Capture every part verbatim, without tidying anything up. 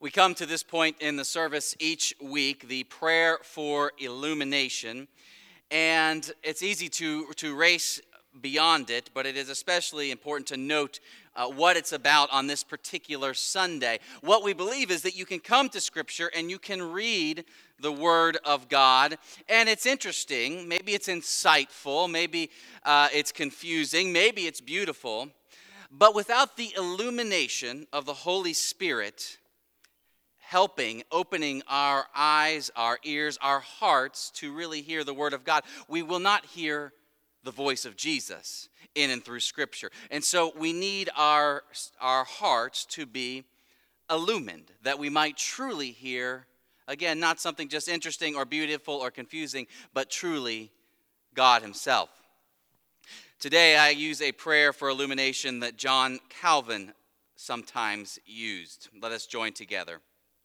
We come to this point in the service each week, the prayer for illumination, and it's easy to, to race beyond it, but it is especially important to note uh, what it's about on this particular Sunday. What we believe is that you can come to Scripture and you can read the Word of God, and it's interesting, maybe it's insightful, maybe uh, it's confusing, maybe it's beautiful, but without the illumination of the Holy Spirit helping, opening our eyes, our ears, our hearts to really hear the Word of God, we will not hear the voice of Jesus in and through Scripture. And so we need our, our hearts to be illumined, that we might truly hear, again, not something just interesting or beautiful or confusing, but truly God Himself. Today I use a prayer for illumination that John Calvin sometimes used. Let us join together.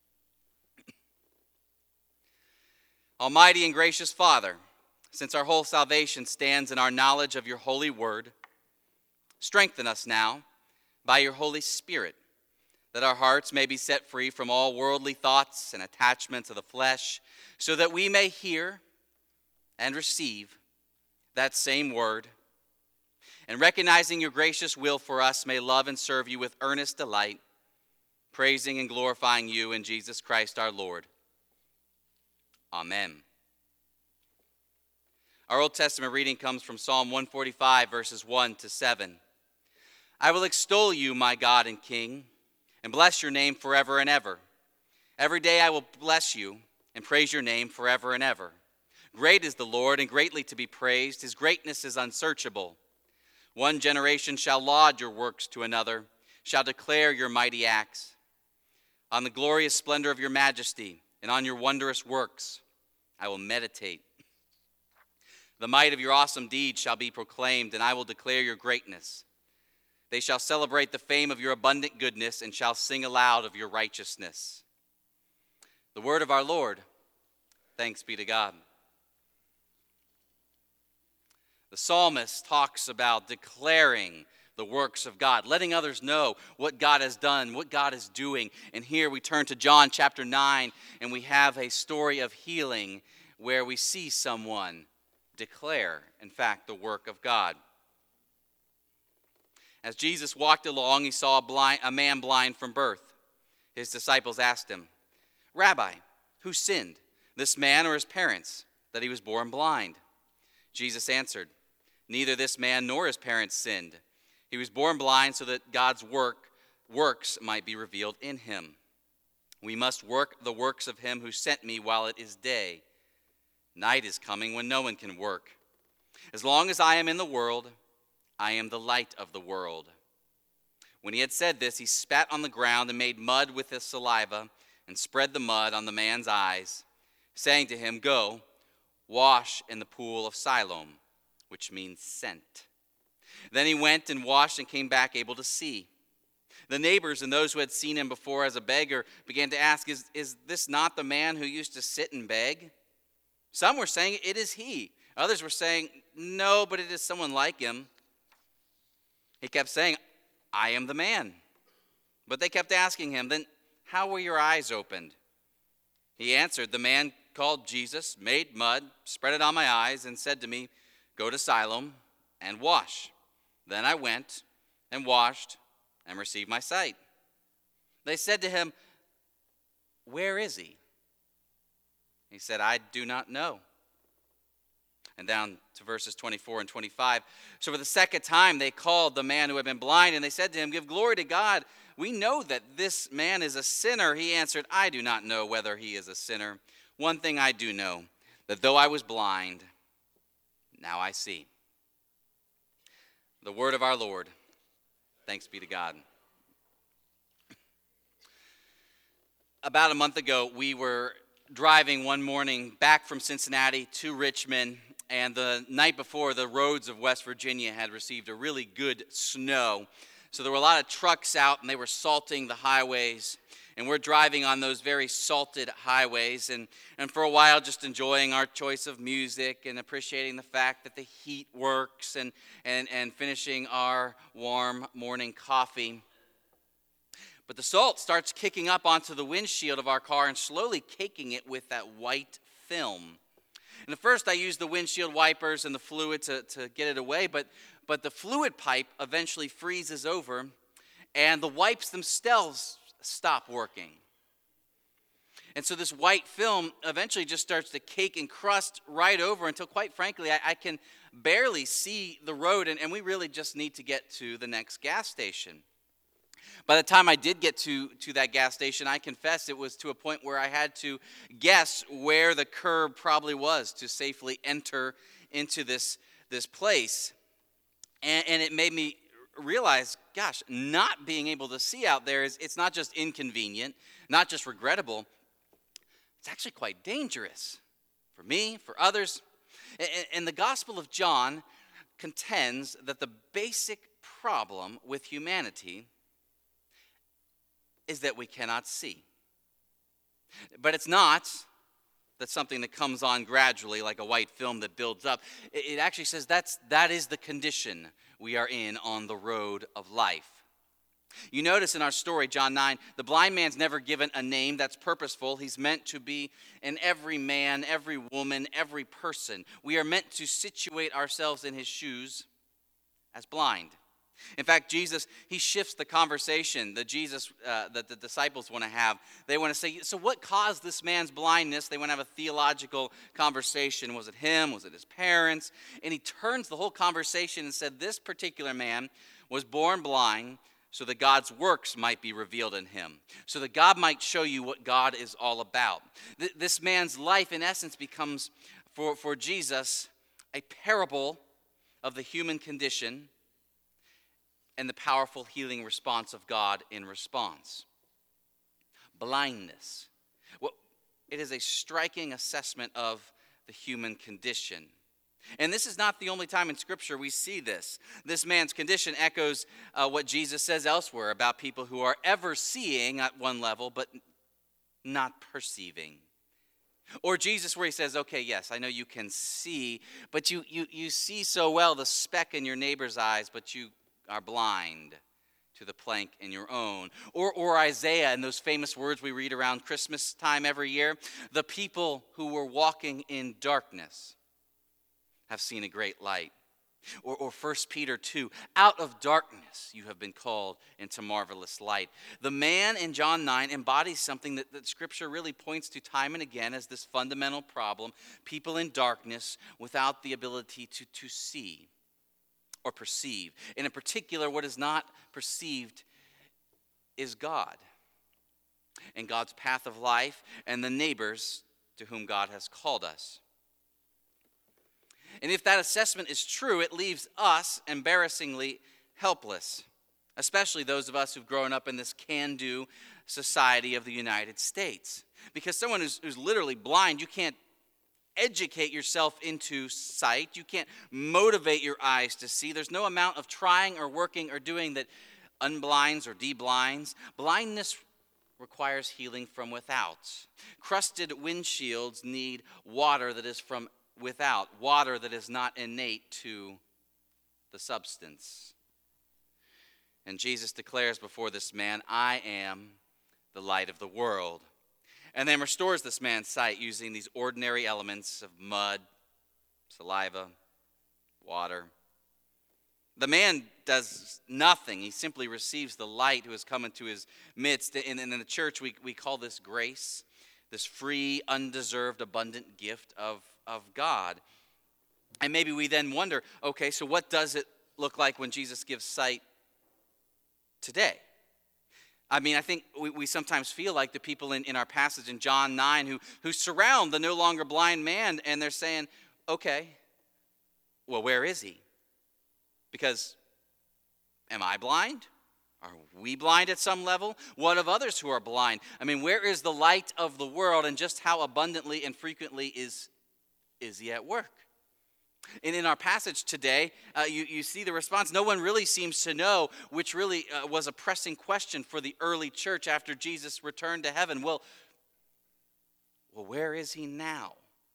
Almighty and gracious Father, since our whole salvation stands in our knowledge of your holy word, strengthen us now by your Holy Spirit, that our hearts may be set free from all worldly thoughts and attachments of the flesh, so that we may hear and receive that same word, and recognizing your gracious will for us, may love and serve you with earnest delight, praising and glorifying you in Jesus Christ our Lord. Amen. Our Old Testament reading comes from Psalm one forty-five, verses one to seven. I will extol you, my God and King, and bless your name forever and ever. Every day I will bless you and praise your name forever and ever. Great is the Lord and greatly to be praised. His greatness is unsearchable. One generation shall laud your works to another, shall declare your mighty acts. On the glorious splendor of your majesty and on your wondrous works I will meditate. The might of your awesome deeds shall be proclaimed, and I will declare your greatness. They shall celebrate the fame of your abundant goodness and shall sing aloud of your righteousness. The word of our Lord. Thanks be to God. The psalmist talks about declaring the works of God, letting others know what God has done, what God is doing. And here we turn to John chapter nine, and we have a story of healing where we see someone declare, in fact, the work of God. As Jesus walked along, he saw a, blind, a man blind from birth. His disciples asked him, Rabbi, who sinned, this man or his parents, that he was born blind? Jesus answered, neither this man nor his parents sinned. He was born blind so that God's work, works might be revealed in him. We must work the works of him who sent me while it is day. Night is coming when no one can work. As long as I am in the world, I am the light of the world. When he had said this, he spat on the ground and made mud with his saliva and spread the mud on the man's eyes, saying to him, go, wash in the pool of Siloam, which means sent. Then he went and washed and came back able to see. The neighbors and those who had seen him before as a beggar began to ask, is, is this not the man who used to sit and beg? Some were saying, it is he. Others were saying, no, but it is someone like him. He kept saying, I am the man. But they kept asking him, then how were your eyes opened? He answered, the man called Jesus made mud, spread it on my eyes, and said to me, go to Siloam and wash. Then I went and washed and received my sight. They said to him, where is he? He said, I do not know. And down to verses twenty-four and twenty-five. So for the second time they called the man who had been blind, and they said to him, give glory to God. We know that this man is a sinner. He answered, I do not know whether he is a sinner. One thing I do know, that though I was blind, now I see. The word of our Lord. Thanks be to God. About a month ago, we were driving one morning back from Cincinnati to Richmond, and the night before, the roads of West Virginia had received a really good snow. So there were a lot of trucks out, and they were salting the highways. And we're driving on those very salted highways, and, and for a while just enjoying our choice of music and appreciating the fact that the heat works, and, and, and finishing our warm morning coffee. But the salt starts kicking up onto the windshield of our car and slowly caking it with that white film. And at first I used the windshield wipers and the fluid to, to get it away, but, but the fluid pipe eventually freezes over and the wipes themselves stop working. And so this white film eventually just starts to cake and crust right over until, quite frankly, I, I can barely see the road, and, and we really just need to get to the next gas station. By the time I did get to, to that gas station, I confess it was to a point where I had to guess where the curb probably was to safely enter into this, this place. And, and it made me realize, gosh, not being able to see out there is it's not just inconvenient, not just regrettable, it's actually quite dangerous for me, for others. And, and the Gospel of John contends that the basic problem with humanity is that we cannot see. But it's not that's something that comes on gradually like a white film that builds up. It actually says that's that is the condition we are in on the road of life. You notice in our story, John nine, the blind man's never given a name that's purposeful. He's meant to be in every man, every woman, every person. We are meant to situate ourselves in his shoes as blind. In fact, Jesus, he shifts the conversation that Jesus, uh, that the disciples want to have. They want to say, so what caused this man's blindness? They want to have a theological conversation. Was it him? Was it his parents? And he turns the whole conversation and said, this particular man was born blind so that God's works might be revealed in him, so that God might show you what God is all about. Th- this man's life, in essence, becomes, for, for Jesus, a parable of the human condition and the powerful healing response of God in response. Blindness. Well, it is a striking assessment of the human condition. And this is not the only time in Scripture we see this. This man's condition echoes uh, what Jesus says elsewhere about people who are ever seeing at one level, but not perceiving. Or Jesus where he says, okay, yes, I know you can see, but you, you, you see so well the speck in your neighbor's eyes, but you are blind to the plank in your own. Or, or Isaiah and those famous words we read around Christmas time every year, the people who were walking in darkness have seen a great light. Or, or First Peter two, out of darkness you have been called into marvelous light. The man in John nine embodies something that, that Scripture really points to time and again as this fundamental problem, people in darkness without the ability to, to see or perceive. And in particular, what is not perceived is God and God's path of life and the neighbors to whom God has called us. And if that assessment is true, it leaves us embarrassingly helpless, especially those of us who've grown up in this can-do society of the United States. Because someone who's, who's literally blind, you can't educate yourself into sight. You can't motivate your eyes to see. There's no amount of trying or working or doing that unblinds or deblinds. Blindness requires healing from without. Crusted windshields need water that is from without, water that is not innate to the substance. And Jesus declares before this man, I am the light of the world. And then restores this man's sight using these ordinary elements of mud, saliva, water. The man does nothing. He simply receives the light who has come into his midst. And in the church, we, we call this grace, this free, undeserved, abundant gift of, of God. And maybe we then wonder, okay, so what does it look like when Jesus gives sight today? I mean, I think we, we sometimes feel like the people in, in our passage in John nine who, who surround the no longer blind man, and they're saying, okay, well, where is he? Because am I blind? Are we blind at some level? What of others who are blind? I mean, where is the light of the world, and just how abundantly and frequently is, is he at work? And in our passage today, uh, you, you see the response. No one really seems to know, which really uh, was a pressing question for the early church after Jesus returned to heaven. Well, well, where is he now?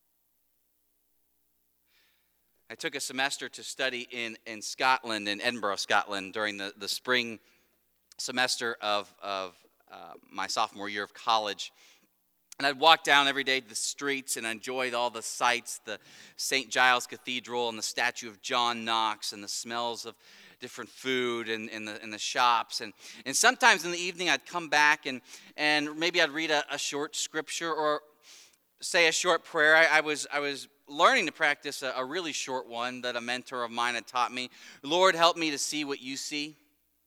I took a semester to study in, in Scotland, in Edinburgh, Scotland, during the, the spring semester of, of uh, my sophomore year of college. And I'd walk down every day to the streets and enjoy all the sights, the Saint Giles Cathedral and the statue of John Knox and the smells of different food in, in, the, in the shops. And, and sometimes in the evening I'd come back and, and maybe I'd read a, a short scripture or say a short prayer. I, I was I was learning to practice a, a really short one that a mentor of mine had taught me. Lord, help me to see what you see.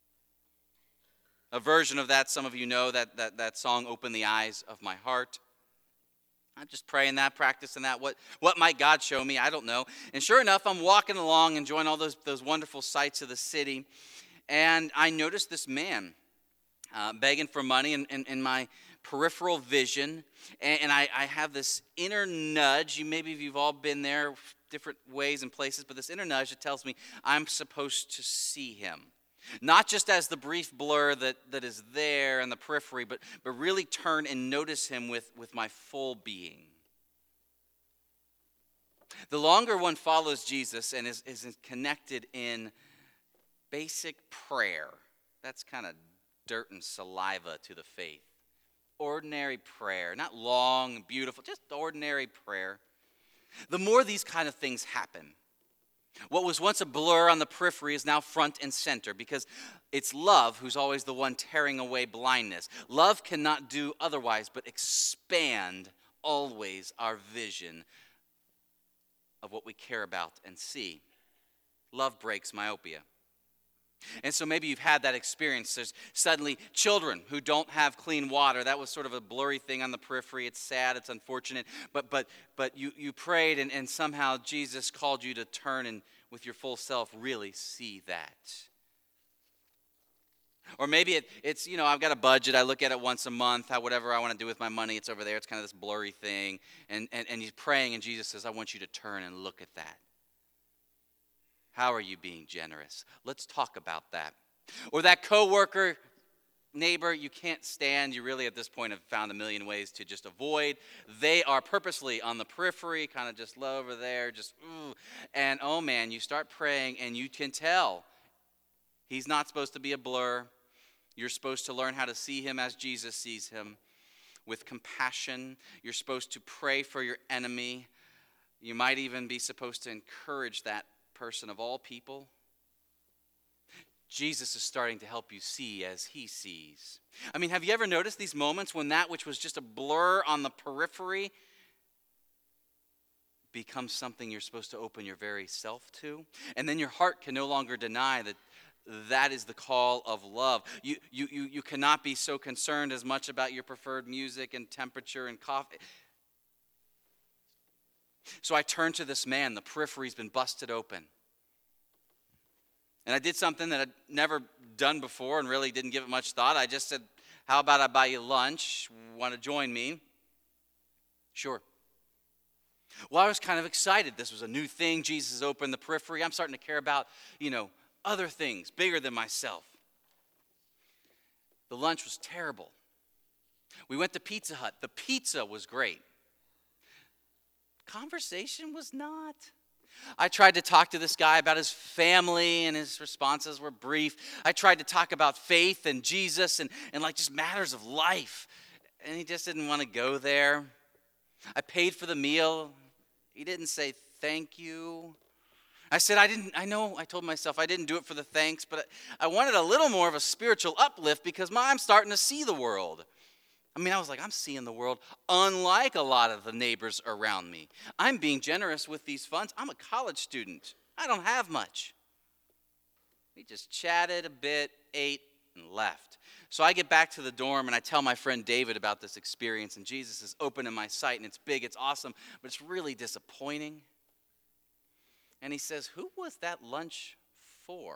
A version of that, some of you know, that, that, that song, Open the Eyes of My Heart. I'm just praying that, practicing that. What, what might God show me? I don't know. And sure enough, I'm walking along, enjoying all those, those wonderful sights of the city. And I noticed this man uh, begging for money in, in, in my peripheral vision. And, and I, I have this inner nudge. You, maybe you've all been there different ways and places, but this inner nudge that tells me I'm supposed to see him. Not just as the brief blur that, that is there in the periphery, but, but really turn and notice him with, with my full being. The longer one follows Jesus and is, is connected in basic prayer, that's kind of dirt and saliva to the faith. Ordinary prayer, not long, beautiful, just ordinary prayer. The more these kind of things happen, what was once a blur on the periphery is now front and center because it's love who's always the one tearing away blindness. Love cannot do otherwise but expand always our vision of what we care about and see. Love breaks myopia. And so maybe you've had that experience. There's suddenly children who don't have clean water. That was sort of a blurry thing on the periphery. It's sad, it's unfortunate. But but but you, you prayed and, and somehow Jesus called you to turn and with your full self really see that. Or maybe it, it's, you know, I've got a budget. I look at it once a month. How whatever I want to do with my money, it's over there. It's kind of this blurry thing. And, and, and you're praying and Jesus says, I want you to turn and look at that. How are you being generous? Let's talk about that. Or that coworker, neighbor you can't stand, you really at this point have found a million ways to just avoid. They are purposely on the periphery, kind of just low over there, just ooh. And oh man, you start praying and you can tell he's not supposed to be a blur. You're supposed to learn how to see him as Jesus sees him, with compassion. You're supposed to pray for your enemy. You might even be supposed to encourage that person of all people. Jesus is starting to help you see as he sees. I mean, have you ever noticed these moments when that which was just a blur on the periphery becomes something you're supposed to open your very self to? And then your heart can no longer deny that that is the call of love. You, you, you, you cannot be so concerned as much about your preferred music and temperature and coffee. So I turned to this man. The periphery's been busted open. And I did something that I'd never done before and really didn't give it much thought. I just said, how about I buy you lunch? Want to join me? Sure. Well, I was kind of excited. This was a new thing. Jesus opened the periphery. I'm starting to care about, you know, other things bigger than myself. The lunch was terrible. We went to Pizza Hut. The pizza was great. Conversation was not. I tried to talk to this guy about his family, and his responses were brief. I tried to talk about faith and Jesus and, and like just matters of life, and he just didn't want to go there. I paid for the meal. He didn't say thank you. I said, I didn't, I know, I told myself I didn't do it for the thanks, but I, I wanted a little more of a spiritual uplift because I'm starting to see the world. I mean, I was like, I'm seeing the world unlike a lot of the neighbors around me. I'm being generous with these funds. I'm a college student. I don't have much. We just chatted a bit, ate, and left. So I get back to the dorm, and I tell my friend David about this experience, and Jesus is open in my sight, and it's big, it's awesome, but it's really disappointing. And he says, who was that lunch for?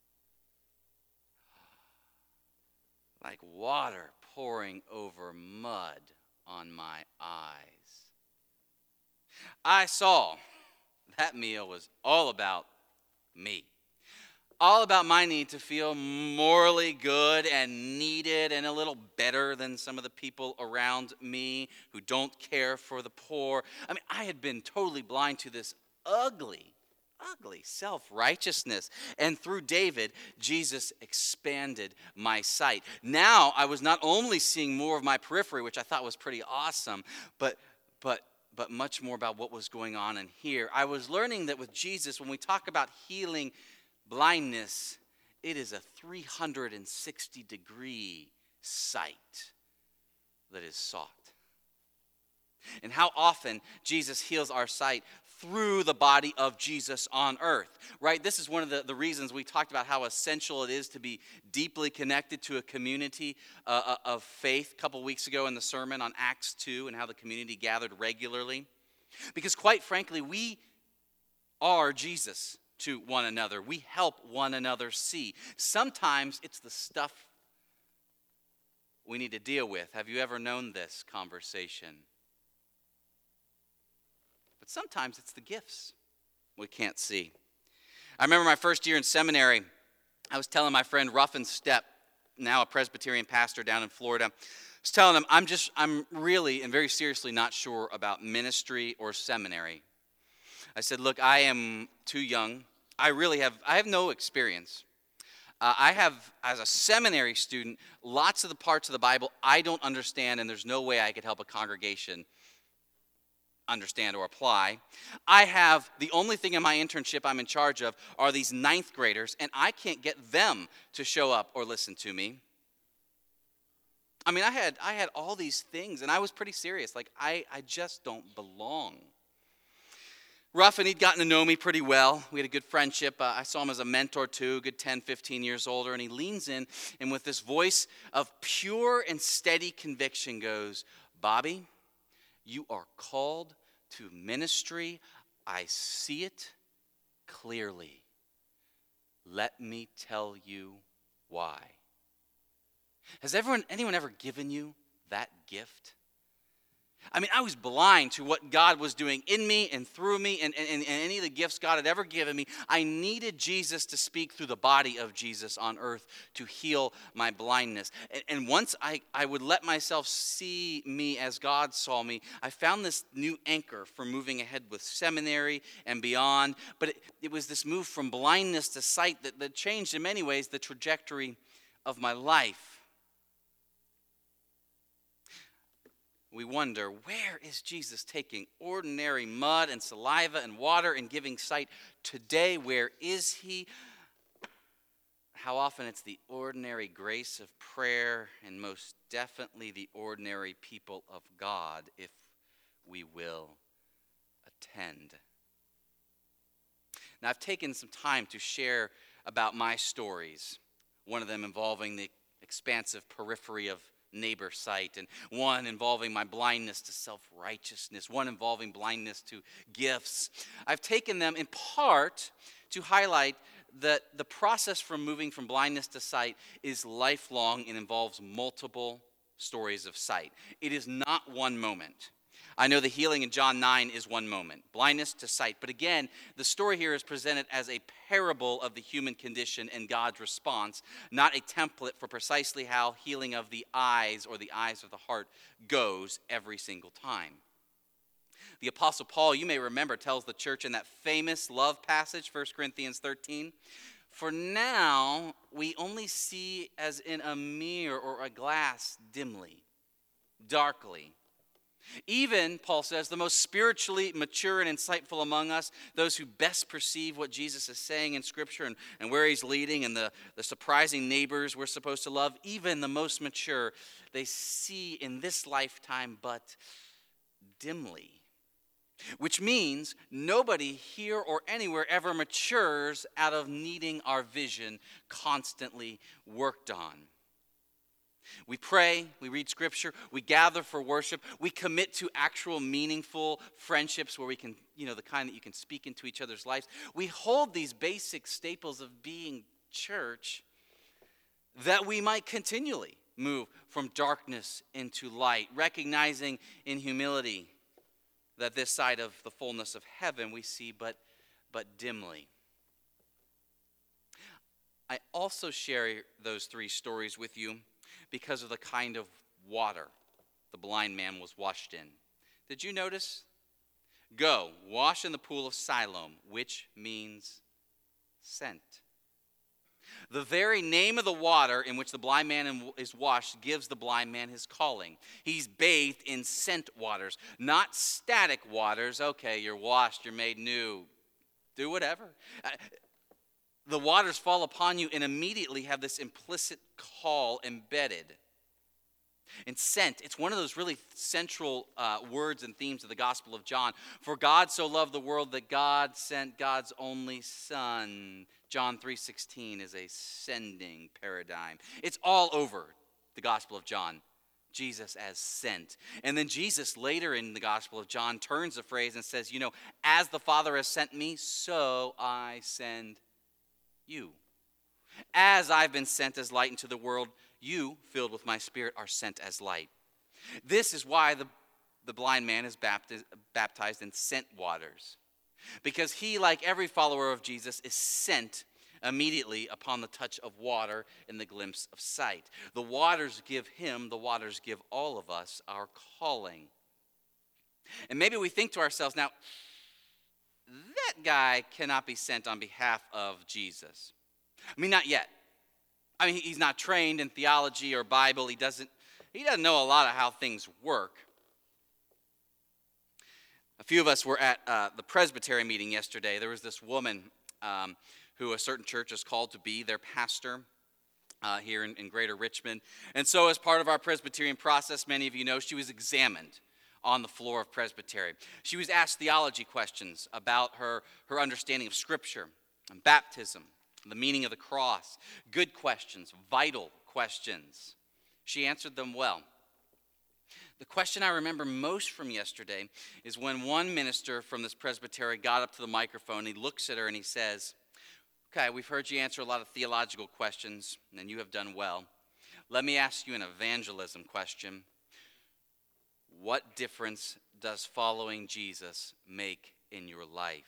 Like water pouring over mud on my eyes. I saw that meal was all about me. All about my need to feel morally good and needed and a little better than some of the people around me who don't care for the poor. I mean, I had been totally blind to this ugly, ugly self-righteousness. And through David, Jesus expanded my sight. Now I was not only seeing more of my periphery, which I thought was pretty awesome, but but but much more about what was going on in here. I was learning that with Jesus, when we talk about healing blindness, it is a three hundred sixty degree sight that is sought. And how often Jesus heals our sight through the body of Jesus on earth, right? This is one of the, the reasons we talked about how essential it is to be deeply connected to a community uh, of faith a couple weeks ago in the sermon on Acts two and how the community gathered regularly. Because quite frankly, we are Jesus to one another. We help one another see. Sometimes it's the stuff we need to deal with. Have you ever known this conversation? But sometimes it's the gifts we can't see. I remember my first year in seminary, I was telling my friend Ruffin Stepp, now a Presbyterian pastor down in Florida, I was telling him, I'm just, I'm really and very seriously not sure about ministry or seminary. I said, look, I am too young. I really have, I have no experience. Uh, I have, as a seminary student, lots of the parts of the Bible I don't understand, and there's no way I could help a congregation understand or apply. I have, the only thing in my internship I'm in charge of are these ninth graders, and I can't get them to show up or listen to me. I mean, I had I had all these things, and I was pretty serious. Like, I, I just don't belong. Ruffin, he'd gotten to know me pretty well. We had a good friendship. Uh, I saw him as a mentor too, good ten, fifteen years older. And he leans in and with this voice of pure and steady conviction goes, Bobby, you are called to ministry. I see it clearly. Let me tell you why. Has everyone, anyone ever given you that gift? I mean, I was blind to what God was doing in me and through me and, and, and any of the gifts God had ever given me. I needed Jesus to speak through the body of Jesus on earth to heal my blindness. And, and once I, I would let myself see me as God saw me, I found this new anchor for moving ahead with seminary and beyond. But it, it was this move from blindness to sight that, that changed in many ways the trajectory of my life. We wonder, where is Jesus taking ordinary mud and saliva and water and giving sight today? Where is he? How often it's the ordinary grace of prayer and most definitely the ordinary people of God, if we will attend. Now, I've taken some time to share about my stories, one of them involving the expansive periphery of neighbor sight, and one involving my blindness to self-righteousness, one involving blindness to gifts. I've taken them in part to highlight that the process from moving from blindness to sight is lifelong and involves multiple stories of sight. It is not one moment. I know the healing in John nine is one moment, blindness to sight. But again, the story here is presented as a parable of the human condition and God's response, not a template for precisely how healing of the eyes or the eyes of the heart goes every single time. The Apostle Paul, you may remember, tells the church in that famous love passage, First Corinthians thirteen, for now we only see as in a mirror or a glass dimly, darkly. Even, Paul says, the most spiritually mature and insightful among us, those who best perceive what Jesus is saying in Scripture and, and where he's leading and the, the surprising neighbors we're supposed to love, even the most mature, they see in this lifetime but dimly. Which means nobody here or anywhere ever matures out of needing our vision constantly worked on. We pray, we read Scripture, we gather for worship, we commit to actual meaningful friendships where we can, you know, the kind that you can speak into each other's lives. We hold these basic staples of being church that we might continually move from darkness into light, recognizing in humility that this side of the fullness of heaven we see but, but dimly. I also share those three stories with you because of the kind of water the blind man was washed in. Did you notice? Go, wash in the pool of Siloam, which means sent. The very name of the water in which the blind man is washed gives the blind man his calling. He's bathed in sent waters, not static waters. Okay, you're washed, you're made new. Do whatever. The waters fall upon you and immediately have this implicit call embedded. And sent, it's one of those really central uh, words and themes of the Gospel of John. For God so loved the world that God sent God's only Son. John three sixteen is a sending paradigm. It's all over the Gospel of John. Jesus as sent. And then Jesus later in the Gospel of John turns the phrase and says, you know, as the Father has sent me, so I send you. As I've been sent as light into the world, you, filled with my Spirit, are sent as light. This is why the, the blind man is baptized, baptized in sent waters. Because he, like every follower of Jesus, is sent immediately upon the touch of water in the glimpse of sight. The waters give him, the waters give all of us our calling. And maybe we think to ourselves, now, that guy cannot be sent on behalf of Jesus. I mean, not yet. I mean, he's not trained in theology or Bible. He doesn't, he doesn't know a lot of how things work. A few of us were at uh, the Presbytery meeting yesterday. There was this woman um, who a certain church is called to be their pastor uh, here in, in Greater Richmond. And so as part of our Presbyterian process, many of you know, she was examined on the floor of Presbytery. She was asked theology questions about her, her understanding of Scripture and baptism, the meaning of the cross. Good questions, vital questions. She answered them well. The question I remember most from yesterday is when one minister from this presbytery got up to the microphone, he looks at her and he says, okay, we've heard you answer a lot of theological questions, and you have done well. Let me ask you an evangelism question. What difference does following Jesus make in your life?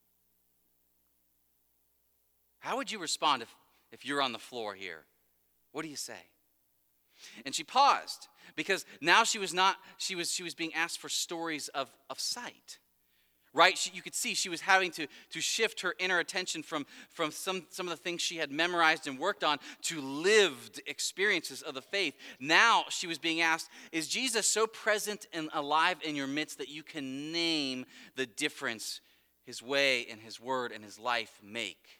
How would you respond if, if you're on the floor here? What do you say? And she paused because now she was not, she was she was being asked for stories of, of sight. Right? She, you could see she was having to, to shift her inner attention from, from some, some of the things she had memorized and worked on to lived experiences of the faith. Now she was being asked, is Jesus so present and alive in your midst that you can name the difference his way and his word and his life make?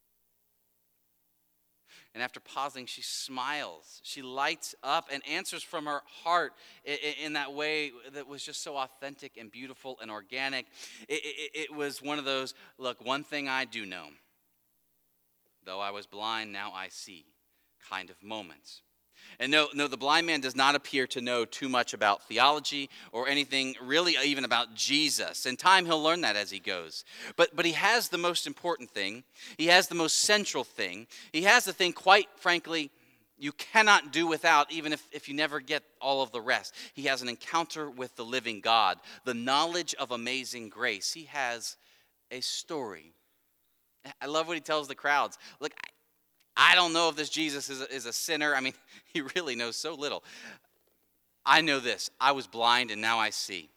And after pausing, she smiles. She lights up and answers from her heart in, in that way that was just so authentic and beautiful and organic. It, it, it was one of those, look, one thing I do know, though I was blind, now I see kind of moments. And no, no, the blind man does not appear to know too much about theology or anything really even about Jesus. In time, he'll learn that as he goes. But, but he has the most important thing. He has the most central thing. He has the thing, quite frankly, you cannot do without, even if, if you never get all of the rest. He has an encounter with the living God, the knowledge of amazing grace. He has a story. I love what he tells the crowds. Look, I, I don't know if this Jesus is a, is a sinner. I mean, he really knows so little. I know this. I was blind and now I see.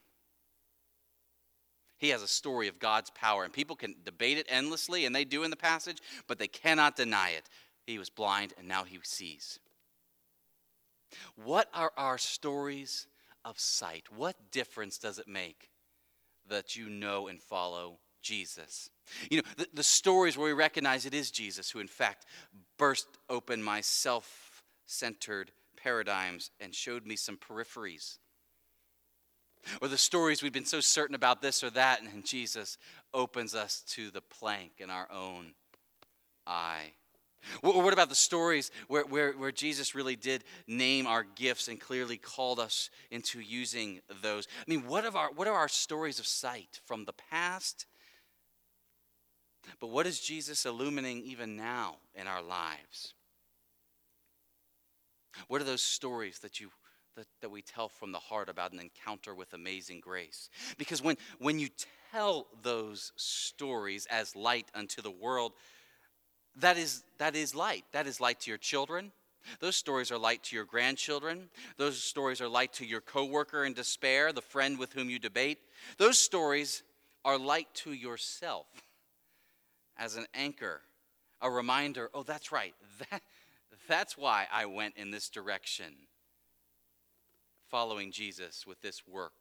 He has a story of God's power, and people can debate it endlessly, and they do in the passage, but they cannot deny it. He was blind and now he sees. What are our stories of sight? What difference does it make that you know and follow Jesus? You know, the, the stories where we recognize it is Jesus who, in fact, burst open my self-centered paradigms and showed me some peripheries. Or the stories we've been so certain about this or that, and then Jesus opens us to the plank in our own eye. Or what about the stories where, where, where Jesus really did name our gifts and clearly called us into using those? I mean, what, of our, what are our stories of sight from the past? But what is Jesus illuminating even now in our lives? What are those stories that you that, that we tell from the heart about an encounter with amazing grace? Because when, when you tell those stories as light unto the world, that is that is light. That is light to your children. Those stories are light to your grandchildren. Those stories are light to your coworker in despair, the friend with whom you debate. Those stories are light to yourself as an anchor, a reminder, oh, that's right, that, that's why I went in this direction, following Jesus with this work.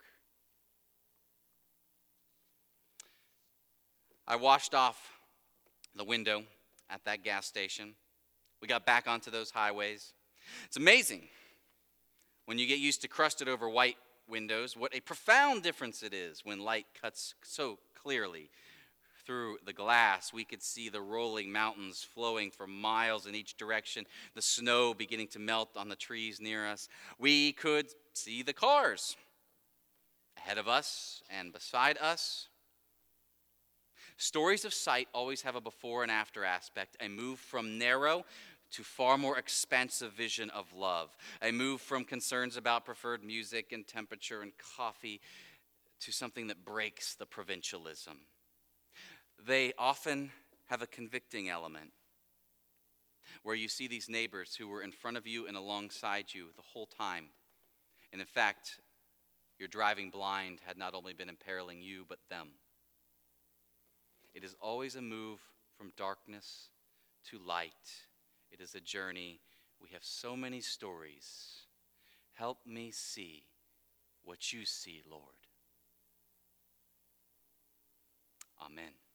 I washed off the window at that gas station. We got back onto those highways. It's amazing when you get used to crusted over white windows, what a profound difference it is when light cuts so clearly through the glass. We could see the rolling mountains flowing for miles in each direction, the snow beginning to melt on the trees near us. We could see the cars ahead of us and beside us. Stories of sight always have a before and after aspect, a move from narrow to far more expansive vision of love, a move from concerns about preferred music and temperature and coffee to something that breaks the provincialism. They often have a convicting element where you see these neighbors who were in front of you and alongside you the whole time. And in fact, your driving blind had not only been imperiling you, but them. It is always a move from darkness to light. It is a journey. We have so many stories. Help me see what you see, Lord. Amen.